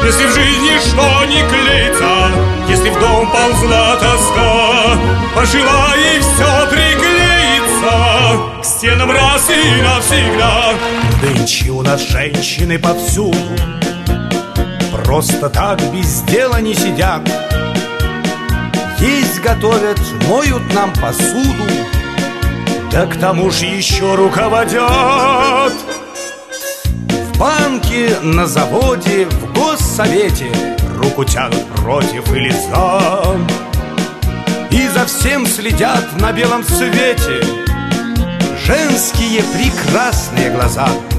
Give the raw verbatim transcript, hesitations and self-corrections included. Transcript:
Если в жизни что не клеится, если в дом ползла тоска, пожелай, и все приклеится к стенам раз и навсегда. Нынче у нас женщины повсюду, просто так без дела не сидят. Есть готовят, моют нам посуду, да к тому же еще руководят. В банке, на заводе, в госсовете руку тянут против или за, и за всем следят на белом свете женские прекрасные глаза.